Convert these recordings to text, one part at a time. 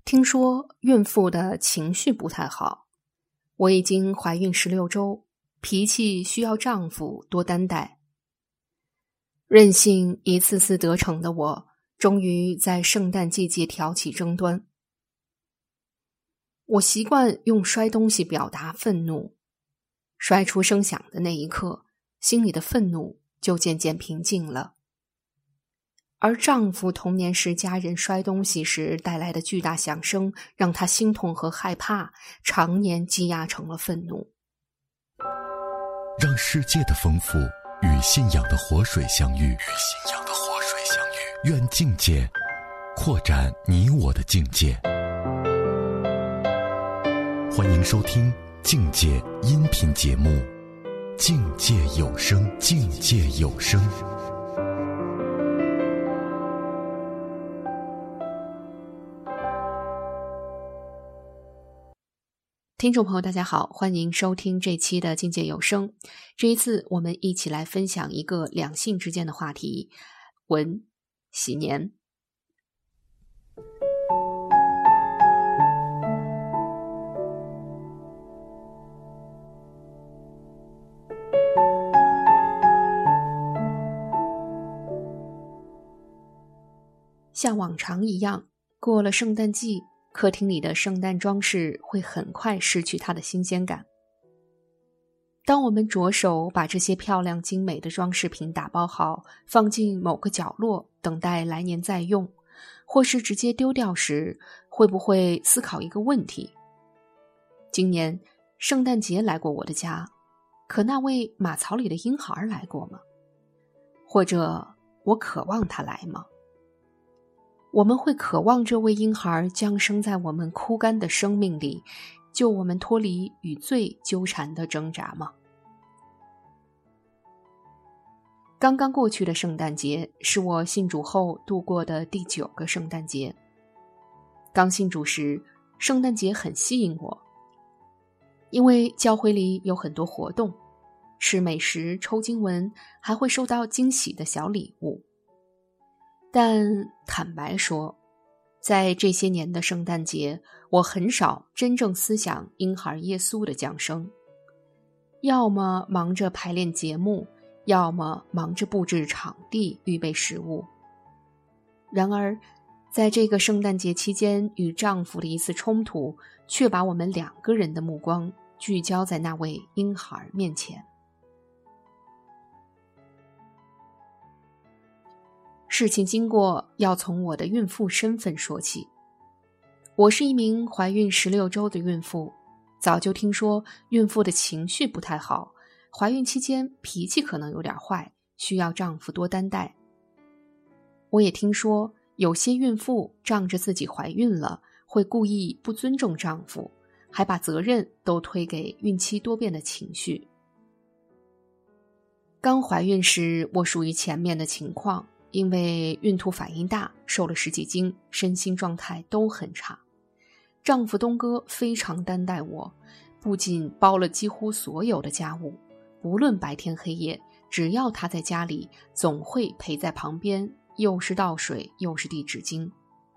听说孕妇的情绪不太好，我已经怀孕16周，脾气需要丈夫多担待。任性一次次得逞的我，终于在圣诞季节挑起争端。我习惯用摔东西表达愤怒，摔出声响的那一刻，心里的愤怒就渐渐平静了。而丈夫童年时家人摔东西时带来的巨大响声，让他心痛和害怕，常年积压成了愤怒。 让世界的丰富与信仰的活水相遇，愿境界扩展你我的境界。欢迎收听境界音频节目《境界有声》，境界有声。 听众朋友大家好，欢迎收听这期的境界有声。这一次我们一起来分享一个两性之间的话题，文喜年。像往常一样，过了圣诞季，客厅里的圣诞装饰会很快失去它的新鲜感。当我们着手把这些漂亮精美的装饰品打包好，放进某个角落，等待来年再用，或是直接丢掉时，会不会思考一个问题：今年圣诞节来过我的家，可那位马槽里的婴孩来过吗？或者我渴望他来吗？我们会渴望这位婴孩降生在我们枯干的生命里，救我们脱离与罪纠缠的挣扎吗？刚刚过去的圣诞节是我信主后度过的第9个圣诞节。刚信主时，圣诞节很吸引我，因为教会里有很多活动，吃美食、抽经文，还会收到惊喜的小礼物。但坦白说，在这些年的圣诞节，我很少真正思想婴孩耶稣的降生，要么忙着排练节目，要么忙着布置场地、预备食物。然而，在这个圣诞节期间与丈夫的一次冲突，却把我们2个人的目光聚焦在那位婴孩面前。事情经过要从我的孕妇身份说起。我是一名怀孕16周的孕妇，早就听说孕妇的情绪不太好，怀孕期间脾气可能有点坏，需要丈夫多担待。我也听说有些孕妇仗着自己怀孕了，会故意不尊重丈夫，还把责任都推给孕期多变的情绪。刚怀孕时，我属于前面的情况，因为孕吐反应大，瘦了10几斤，身心状态都很差。丈夫东哥非常担待我，不仅包了几乎所有的家务，无论白天黑夜，只要他在家里，总会陪在旁边，又是倒水，又是递纸巾。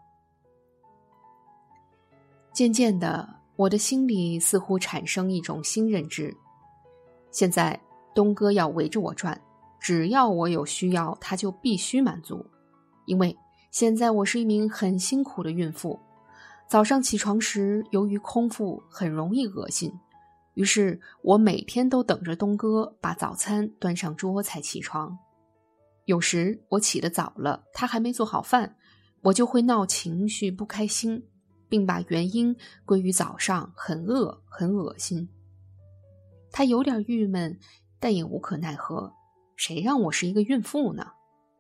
渐渐的，我的心里似乎产生一种新认知，现在东哥要围着我转，只要我有需要，他就必须满足。因为现在我是一名很辛苦的孕妇，早上起床时由于空腹很容易恶心，于是我每天都等着东哥把早餐端上桌才起床。有时我起得早了，他还没做好饭，我就会闹情绪不开心，并把原因归于早上很饿很恶心。他有点郁闷，但也无可奈何，谁让我是一个孕妇呢？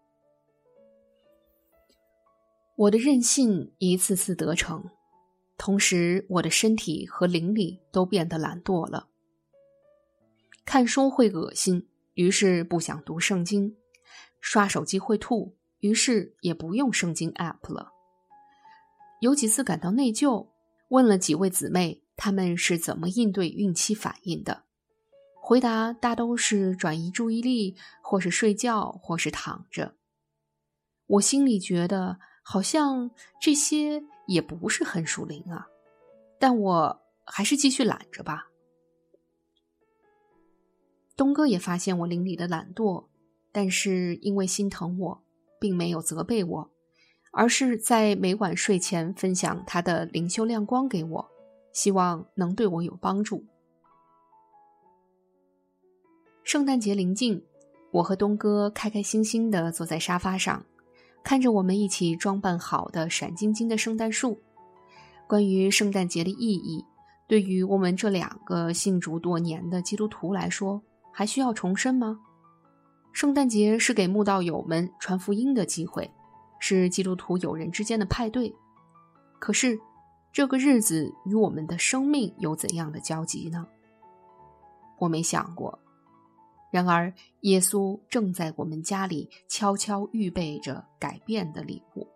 我的任性一次次得逞，同时我的身体和灵力都变得懒惰了。看书会恶心，于是不想读圣经；刷手机会吐，于是也不用圣经 app 了。有几次感到内疚，问了几位姊妹，她们是怎么应对孕期反应的。回答大都是转移注意力，或是睡觉，或是躺着。我心里觉得好像这些也不是很属灵啊，但我还是继续懒着吧。东哥也发现我灵里的懒惰，但是因为心疼我，并没有责备我，而是在每晚睡前分享他的灵修亮光给我，希望能对我有帮助。圣诞节临近，我和东哥开开心心地坐在沙发上，看着我们一起装扮好的闪晶晶的圣诞树。关于圣诞节的意义，对于我们这2个信主多年的基督徒来说，还需要重申吗？圣诞节是给慕道友们传福音的机会，是基督徒友人之间的派对。可是，这个日子与我们的生命有怎样的交集呢？我没想过。然而，耶稣正在我们家里悄悄预备着改变的礼物。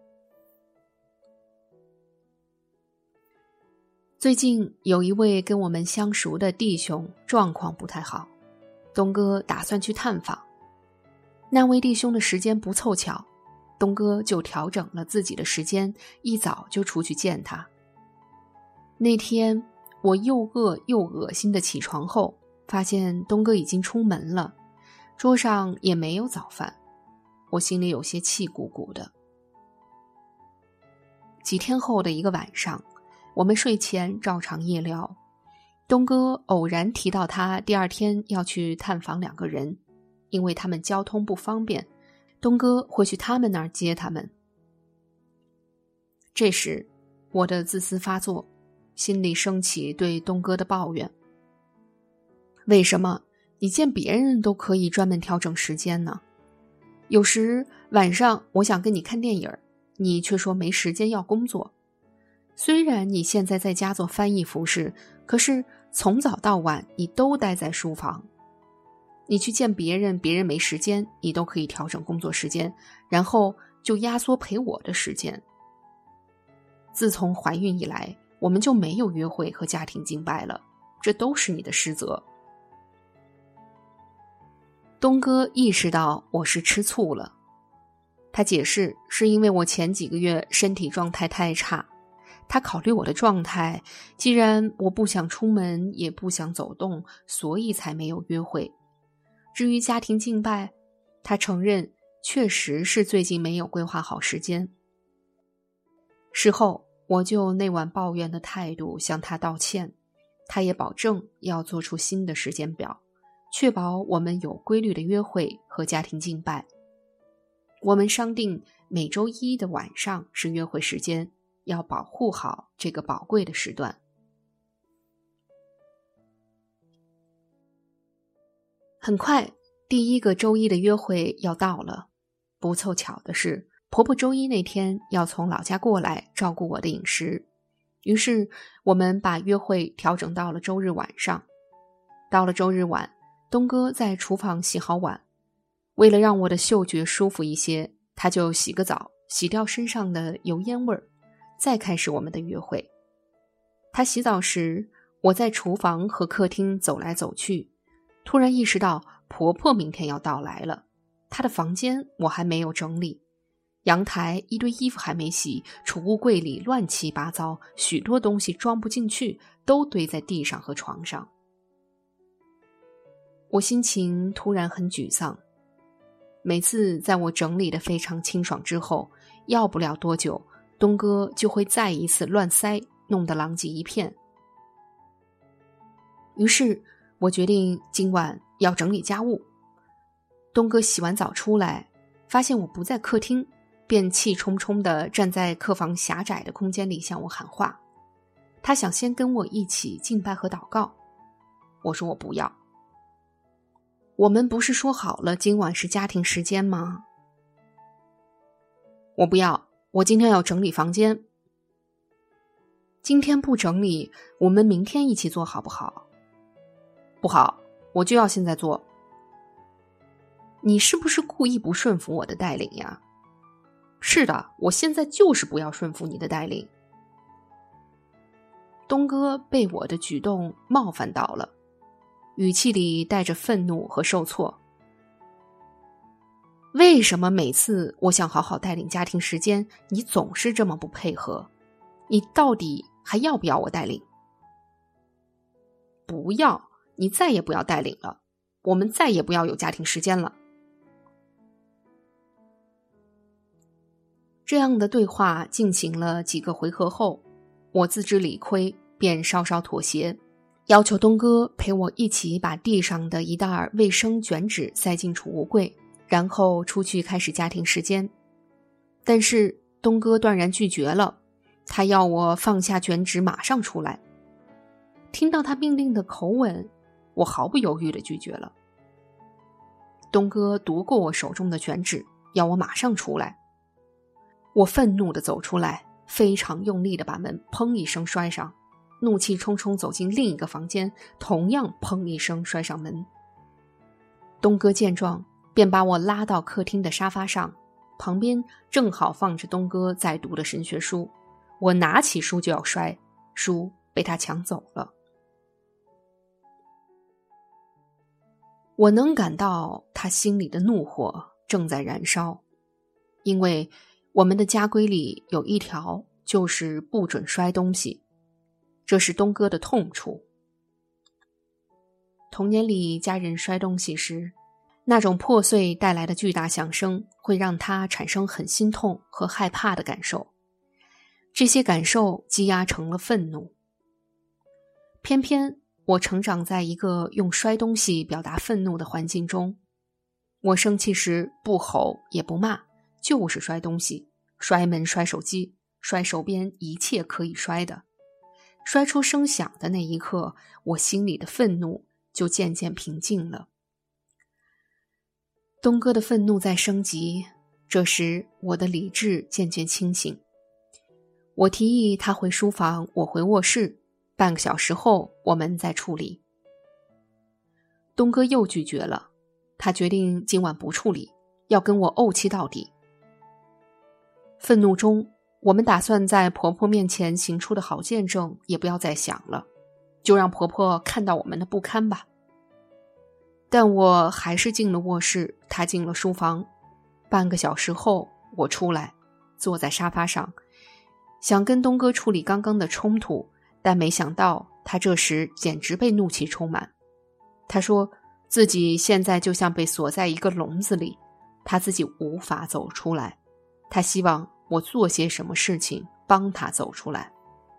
最近有一位跟我们相熟的弟兄状况不太好，东哥打算去探访。那位弟兄的时间不凑巧，东哥就调整了自己的时间，一早就出去见他。那天我又饿又恶心的起床后，发现东哥已经出门了，桌上也没有早饭，我心里有些气鼓鼓的。几天后的一个晚上，我们睡前照常夜聊，东哥偶然提到他第2天要去探访2个人，因为他们交通不方便，东哥会去他们那儿接他们。这时我的自私发作，心里升起对东哥的抱怨。为什么你见别人都可以专门调整时间呢？有时晚上我想跟你看电影，你却说没时间要工作。虽然你现在在家做翻译服饰，可是从早到晚你都待在书房。你去见别人，别人没时间，你都可以调整工作时间，然后就压缩陪我的时间。自从怀孕以来，我们就没有约会和家庭敬拜了，这都是你的失责。东哥意识到我是吃醋了，他解释是因为我前几个月身体状态太差，他考虑我的状态，既然我不想出门也不想走动，所以才没有约会。至于家庭敬拜，他承认确实是最近没有规划好时间。事后我就那晚抱怨的态度向他道歉，他也保证要做出新的时间表，确保我们有规律的约会和家庭敬拜。我们商定每周1的晚上是约会时间，要保护好这个宝贵的时段。很快，第1个周一的约会要到了。不凑巧的是，婆婆周一那天要从老家过来照顾我的饮食，于是我们把约会调整到了周日晚上。到了周日晚，东哥在厨房洗好碗，为了让我的嗅觉舒服一些，他就洗个澡，洗掉身上的油烟味儿，再开始我们的约会。他洗澡时，我在厨房和客厅走来走去，突然意识到婆婆明天要到来了。她的房间我还没有整理，阳台一堆衣服还没洗，储物柜里乱七八糟，许多东西装不进去，都堆在地上和床上。我心情突然很沮丧。每次在我整理得非常清爽之后，要不了多久，东哥就会再一次乱塞，弄得狼藉一片。于是我决定今晚要整理家务。东哥洗完澡出来，发现我不在客厅，便气冲冲地站在客房狭窄的空间里向我喊话。他想先跟我一起敬拜和祷告。我说我不要。我们不是说好了今晚是家庭时间吗？我不要，我今天要整理房间。今天不整理，我们明天一起做好不好？不好，我就要现在做。你是不是故意不顺服我的带领呀？是的，我现在就是不要顺服你的带领。东哥被我的举动冒犯到了，语气里带着愤怒和受挫。为什么每次我想好好带领家庭时间，你总是这么不配合？ 你到底还要不要我带领？不要，你再也不要带领了，我们再也不要有家庭时间了。这样的对话进行了几个回合后，我自知理亏，便稍稍妥协，要求东哥陪我一起把地上的一袋卫生卷纸塞进储物柜，然后出去开始家庭时间。但是东哥断然拒绝了，他要我放下卷纸马上出来。听到他命令的口吻，我毫不犹豫地拒绝了。东哥夺过我手中的卷纸，要我马上出来。我愤怒地走出来，非常用力地把门砰一声摔上，怒气冲冲走进另一个房间，同样砰一声摔上门。东哥见状，便把我拉到客厅的沙发上，旁边正好放着东哥在读的神学书，我拿起书就要摔，书被他抢走了。我能感到他心里的怒火正在燃烧，因为我们的家规里有一条，就是不准摔东西，这是东哥的痛处。童年里家人摔东西时，那种破碎带来的巨大响声会让他产生很心痛和害怕的感受，这些感受积压成了愤怒。偏偏我成长在一个用摔东西表达愤怒的环境中，我生气时不吼也不骂，就是摔东西，摔门、摔手机，摔手边一切可以摔的。摔出声响的那一刻，我心里的愤怒就渐渐平静了。东哥的愤怒在升级，这时我的理智渐渐清醒。我提议他回书房，我回卧室，半个小时后我们再处理。东哥又拒绝了，他决定今晚不处理，要跟我怄气到底。愤怒中，我们打算在婆婆面前行出的好见证也不要再想了，就让婆婆看到我们的不堪吧。但我还是进了卧室，他进了书房。半个小时后，我出来，坐在沙发上，想跟东哥处理刚刚的冲突，但没想到他这时简直被怒气充满。他说自己现在就像被锁在一个笼子里，他自己无法走出来，他希望我做些什么事情帮他走出来。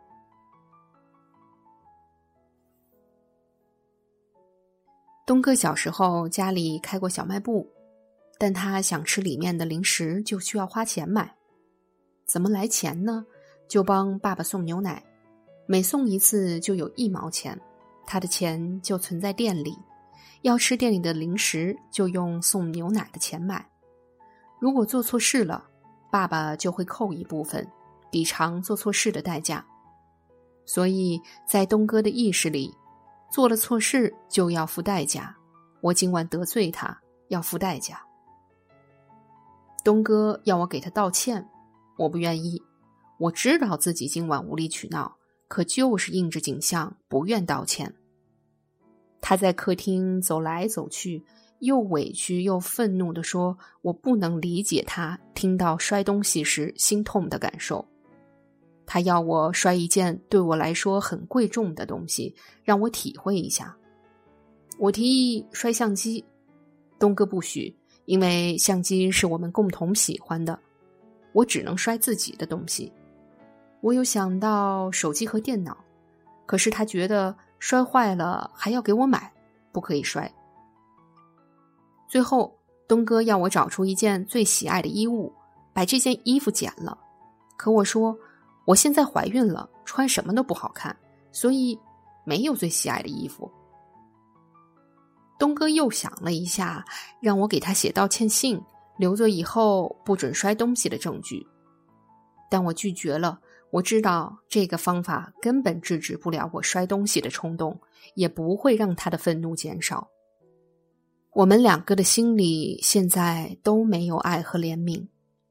东哥小时候家里开过小卖部，但他想吃里面的零食就需要花钱买。怎么来钱呢？就帮爸爸送牛奶，每送一次就有1毛钱，他的钱就存在店里，要吃店里的零食就用送牛奶的钱买。如果做错事了，爸爸就会扣一部分，抵偿做错事的代价。所以在东哥的意识里，做了错事就要付代价，我今晚得罪他，要付代价。东哥要我给他道歉，我不愿意。我知道自己今晚无理取闹，可就是应着景象，不愿道歉。他在客厅走来走去，又委屈又愤怒地说，我不能理解他听到摔东西时心痛的感受。他要我摔一件对我来说很贵重的东西，让我体会一下。我提议摔相机，东哥不许，因为相机是我们共同喜欢的，我只能摔自己的东西。我有想到手机和电脑，可是他觉得摔坏了还要给我买，不可以摔。最后东哥要我找出一件最喜爱的衣物，把这件衣服剪了。可我说我现在怀孕了，穿什么都不好看，所以没有最喜爱的衣服。东哥又想了一下，让我给他写道歉信，留作以后不准摔东西的证据。但我拒绝了，我知道这个方法根本制止不了我摔东西的冲动，也不会让他的愤怒减少。我们两个的心里现在都没有爱和怜悯。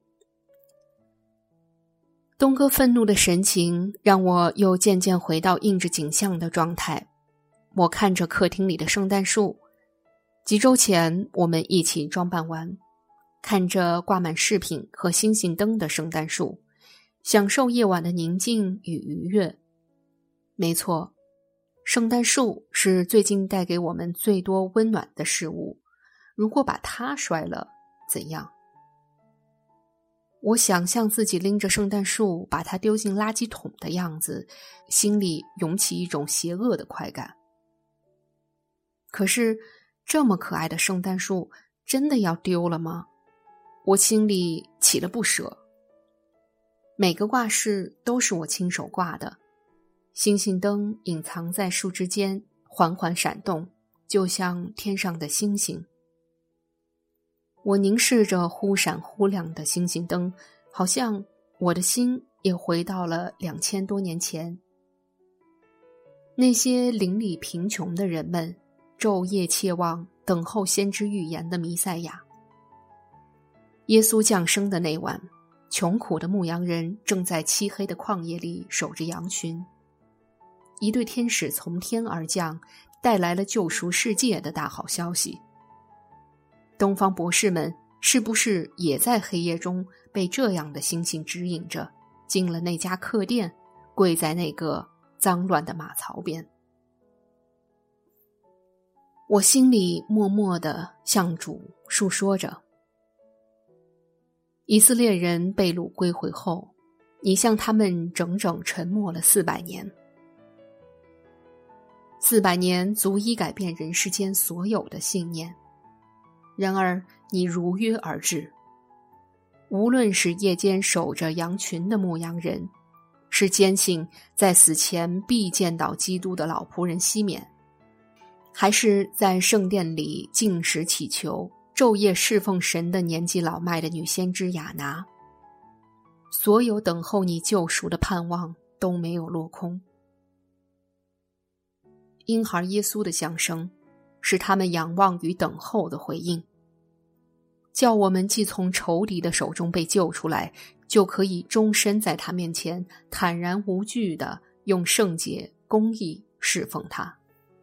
东哥愤怒的神情让我又渐渐回到应着景象的状态。我看着客厅里的圣诞树，几周前我们一起装扮完，看着挂满饰品和星星灯的圣诞树， 享受夜晚的宁静与愉悦。没错，圣诞树是最近带给我们最多温暖的事物，如果把它摔了，怎样？我想象自己拎着圣诞树把它丢进垃圾桶的样子，心里涌起一种邪恶的快感。可是这么可爱的圣诞树真的要丢了吗？我心里起了不舍。每个挂饰都是我亲手挂的，星星灯隐藏在树枝间，缓缓闪动，就像天上的星星。我凝视着忽闪忽亮的星星灯，好像我的心也回到了2000多年前。那些邻里贫穷的人们昼夜切望，等候先知预言的弥赛亚。耶稣降生的那晚，穷苦的牧羊人正在漆黑的旷野里守着羊群。一对天使从天而降，带来了救赎世界的大好消息。东方博士们是不是也在黑夜中被这样的星星指引着，进了那家客店，跪在那个脏乱的马槽边？我心里默默地向主述说着。以色列人被掳归回后，你向他们整整沉默了400年。400年足以改变人世间所有的信念。然而你如约而至，无论是夜间守着羊群的牧羊人，是坚信在死前必见到基督的老仆人西缅，还是在圣殿里禁食祈求昼夜侍奉神的年纪老迈的女先知雅拿，所有等候你救赎的盼望都没有落空。婴孩耶稣的降生是他们仰望与等候的回应，叫我们既从仇敌的手中被救出来，就可以终身在他面前坦然无惧地用圣洁公义侍奉他。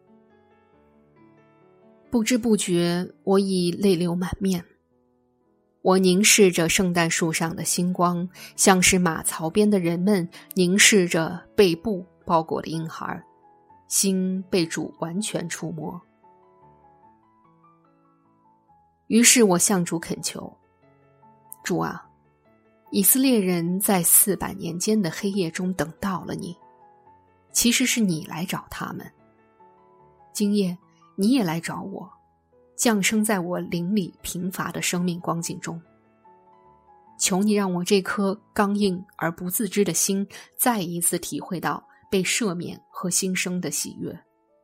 不知不觉，我已泪流满面。我凝视着圣诞树上的星光，像是马槽边的人们凝视着被布包裹的婴孩，心被主完全触摸。于是我向主恳求，主啊，以色列人在400年间的黑夜中等到了你，其实是你来找他们。今夜你也来找我，降生在我邻里贫乏的生命光景中。求你让我这颗刚硬而不自知的心再一次体会到被赦免和新生的喜悦。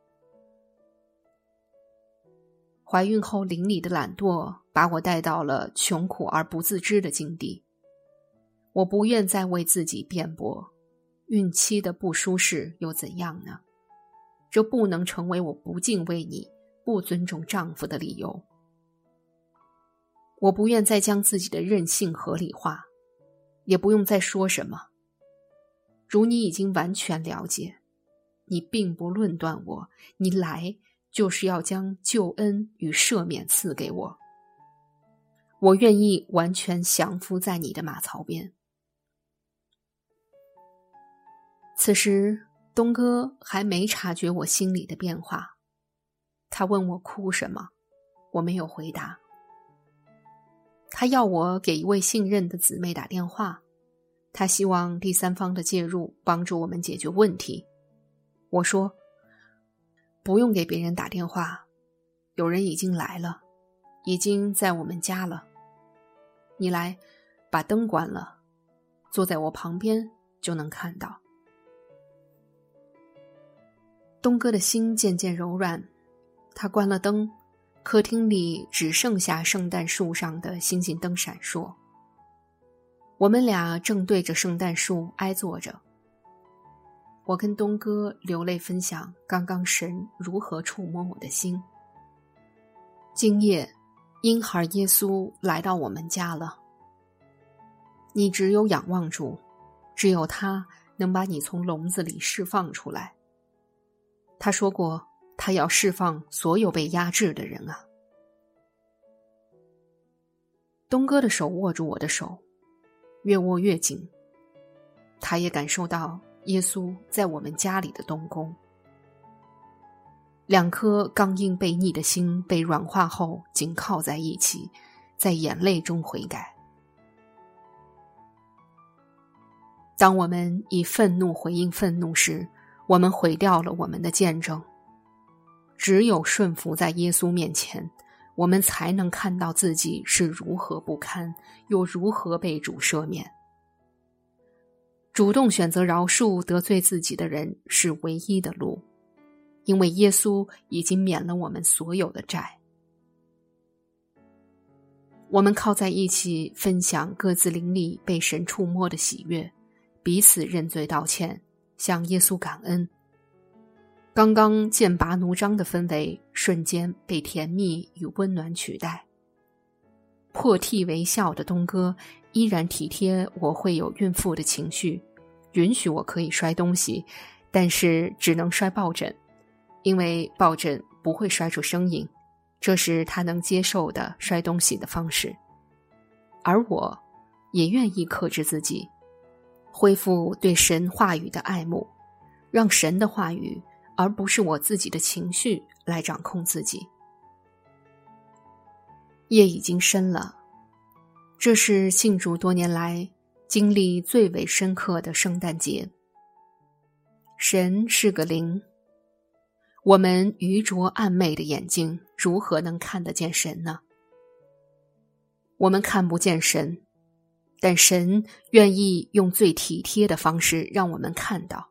怀孕后邻里的懒惰把我带到了穷苦而不自知的境地。我不愿再为自己辩驳，孕期的不舒适又怎样呢？这不能成为我不敬畏你、不尊重丈夫的理由。我不愿再将自己的任性合理化，也不用再说什么。如你已经完全了解，你并不论断我，你来就是要将救恩与赦免赐给我。我愿意完全降服在你的马槽边。此时东哥还没察觉我心里的变化，他问我哭什么，我没有回答。他要我给一位信任的姊妹打电话，他希望第三方的介入帮助我们解决问题。我说，不用给别人打电话，有人已经来了，已经在我们家了。你来，把灯关了，坐在我旁边就能看到。东哥的心渐渐柔软，他关了灯，客厅里只剩下圣诞树上的星星灯闪烁。我们俩正对着圣诞树挨坐着。我跟东哥流泪分享刚刚神如何触摸我的心。今夜，婴孩耶稣来到我们家了。你只有仰望主，只有他能把你从笼子里释放出来。他说过，他要释放所有被压制的人啊。东哥的手握住我的手，越握越紧。 他也感受到耶稣在我们家里的动工。两颗刚硬悖逆的心被软化后紧靠在一起，在眼泪中悔改。当我们以愤怒回应愤怒时，我们毁掉了我们的见证。只有顺服在耶稣面前，我们才能看到自己是如何不堪，又如何被主赦免。主动选择饶恕得罪自己的人是唯一的路，因为耶稣已经免了我们所有的债。我们靠在一起分享各自灵里被神触摸的喜悦，彼此认罪道歉，向耶稣感恩。刚刚剑拔弩张的氛围瞬间被甜蜜与温暖取代。破涕为笑的东哥依然体贴我会有孕妇的情绪，允许我可以摔东西，但是只能摔抱枕，因为抱枕不会摔出声音，这是他能接受的摔东西的方式。而我也愿意克制自己，恢复对神话语的爱慕，让神的话语而不是我自己的情绪来掌控自己。夜已经深了，这是信主多年来经历最为深刻的圣诞节。神是个灵，我们愚拙暗昧的眼睛如何能看得见神呢？我们看不见神，但神愿意用最体贴的方式让我们看到。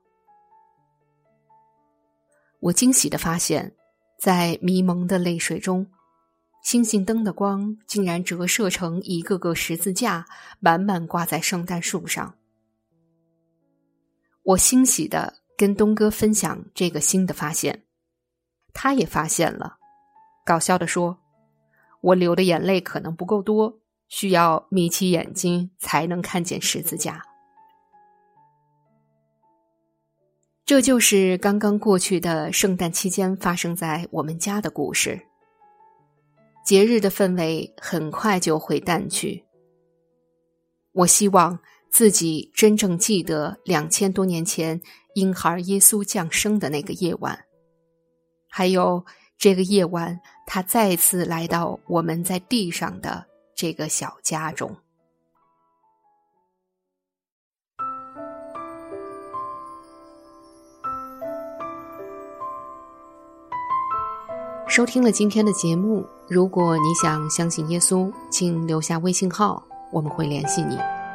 我惊喜地发现，在迷蒙的泪水中，星星灯的光竟然折射成一个个十字架，满满挂在圣诞树上。我欣喜地跟东哥分享这个新的发现，他也发现了，搞笑地说，我流的眼泪可能不够多，需要眯起眼睛才能看见十字架。这就是刚刚过去的圣诞期间发生在我们家的故事。节日的氛围很快就会淡去。我希望自己真正记得2000多年前婴孩耶稣降生的那个夜晚，还有这个夜晚他再次来到我们在地上的这个小家中。收听了今天的节目，如果你想相信耶稣，请留下微信号，我们会联系你。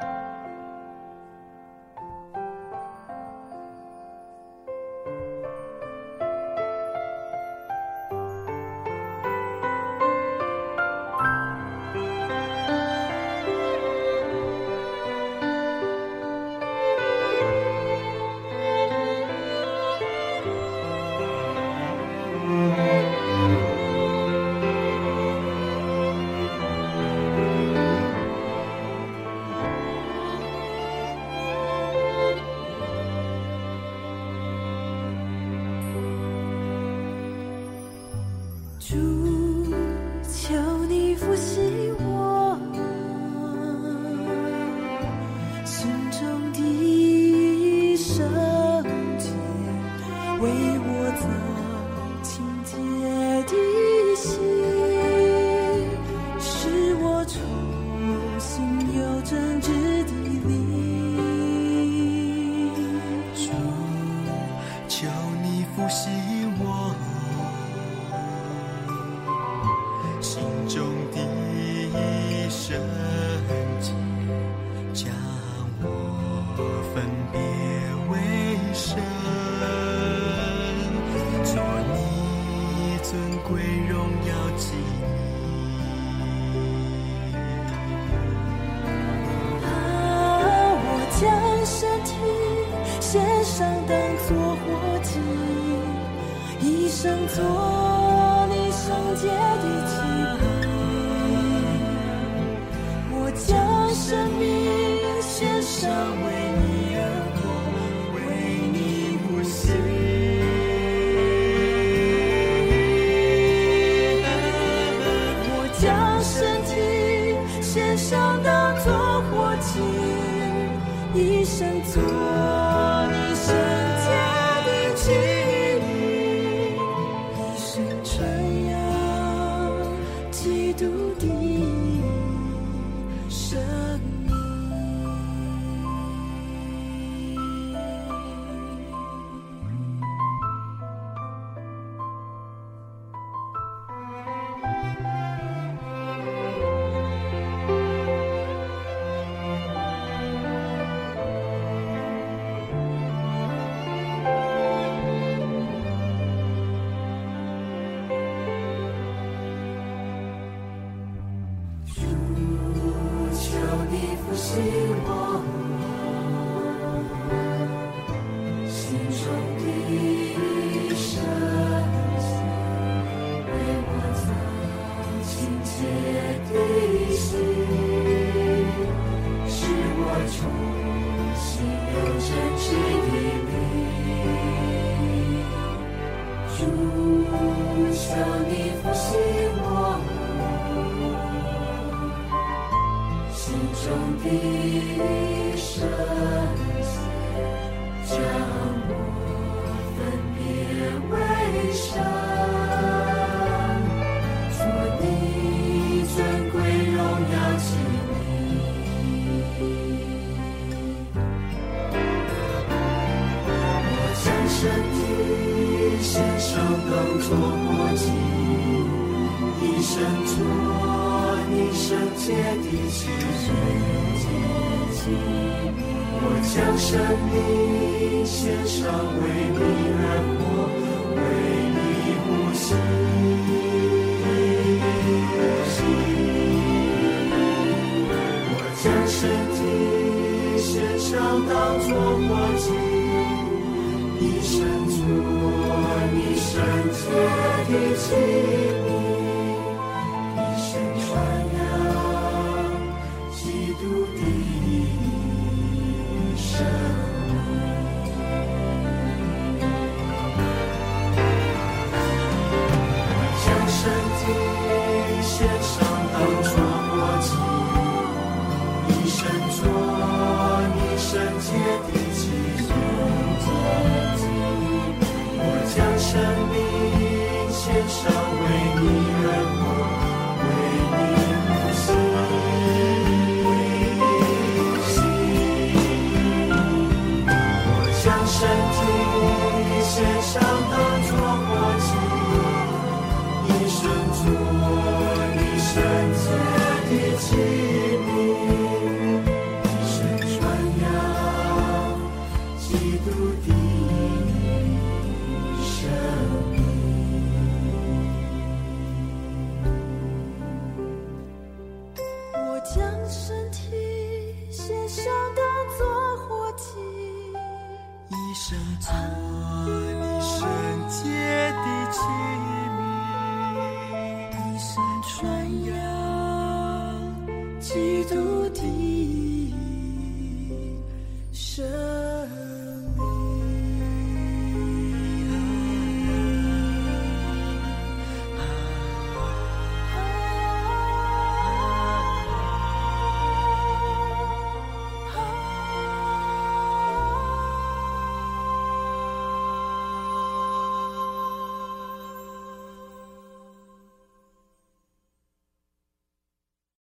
主，求你复兴我心中的圣洁，为我造清洁的心，使我重新有正直的灵。 主，求你复兴我心中的圣洁，将我分别为圣，做你尊贵荣耀祭我将身体献上当作活祭，一生做你圣洁的祭品。我将生命献上，为你而活，为你呼吸。我将身体献上当作活祭，一生做求你复兴我心中的圣洁，将我分别为圣，做你尊贵荣耀器皿。我将身体献上当作活祭，以身作你圣洁的器皿。我将生命献上，为你而活，为你呼吸。我将身体献上，当作活祭，以身作你圣洁的器皿，以身传扬基督的生命。将身体献上，当作活祭，以身作你圣洁的器皿。我将生命献上，为你而活，为你呼吸，为你呼吸。我将身体献上，当作活祭，以身作你圣洁的器皿，以身传扬基督的生命。我将身体献上，当作活祭， 以身作你圣洁的器